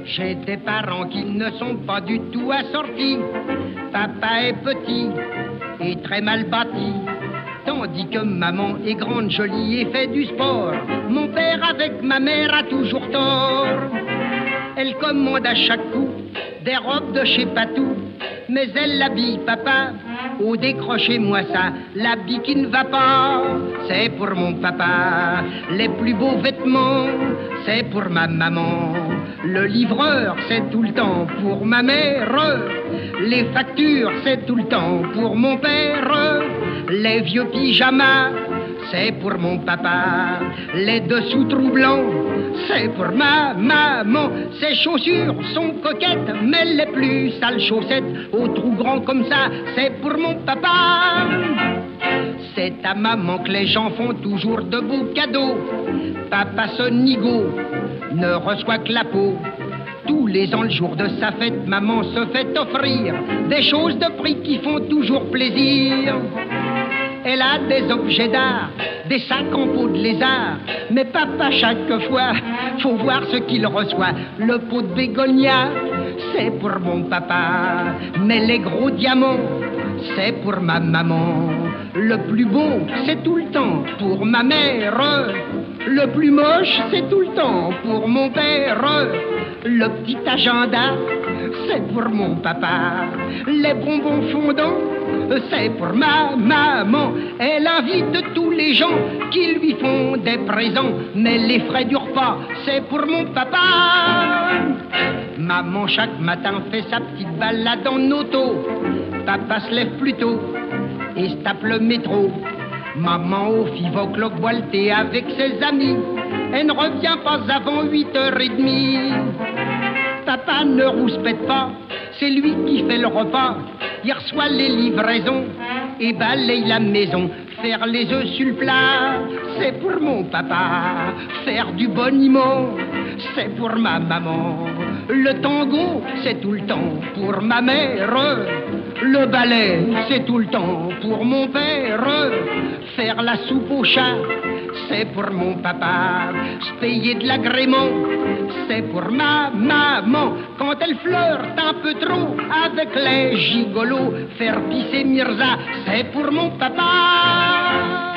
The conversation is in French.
J'ai des parents qui ne sont pas du tout assortis. Papa est petit et très mal bâti, tandis que maman est grande, jolie et fait du sport. Mon père avec ma mère a toujours tort. Elle commande à chaque coup des robes de chez Patou, mais elle habille papa. Oh, décrochez-moi ça, l'habit qui ne va pas, c'est pour mon papa. Les plus beaux vêtements, c'est pour ma maman. Le livreur, c'est tout le temps pour ma mère. Les factures, c'est tout le temps pour mon père. Les vieux pyjamas, c'est pour mon papa. Les dessous trous blancs, c'est pour ma maman. Ses chaussures sont coquettes, mais les plus sales chaussettes, aux trous grands comme ça, c'est pour mon papa. C'est à maman que les gens font toujours de beaux cadeaux. Papa ce nigo ne reçoit que la peau. Tous les ans, le jour de sa fête, maman se fait offrir des choses de prix qui font toujours plaisir. Elle a des objets d'art, des sacs en peau de lézard. Mais papa, chaque fois, faut voir ce qu'il reçoit. Le pot de bégonia, c'est pour mon papa. Mais les gros diamants, c'est pour ma maman. Le plus beau, c'est tout le temps pour ma mère. Le plus moche, c'est tout le temps pour mon père. Le petit agenda, c'est pour mon papa. Les bonbons fondants, c'est pour ma maman. Elle invite tous les gens qui lui font des présents, mais les frais du repas, c'est pour mon papa. Maman chaque matin fait sa petite balade en auto. Papa se lève plus tôt et se tape le métro. Maman au Five-O'Clock boit le thé avec ses amis. Elle ne revient pas avant 8h30. Papa ne rouspète pas, c'est lui qui fait le repas. Il reçoit les livraisons et balaye la maison. Faire les œufs sur le plat, c'est pour mon papa. Faire du boniment, c'est pour ma maman. Le tango, c'est tout le temps pour ma mère. Le ballet, c'est tout le temps pour mon père. Faire la soupe au chat, c'est pour mon papa. Se payer de l'agrément, c'est pour ma maman. Quand elle flirte un peu trop avec les gigolos, faire pisser Mirza, c'est pour mon papa.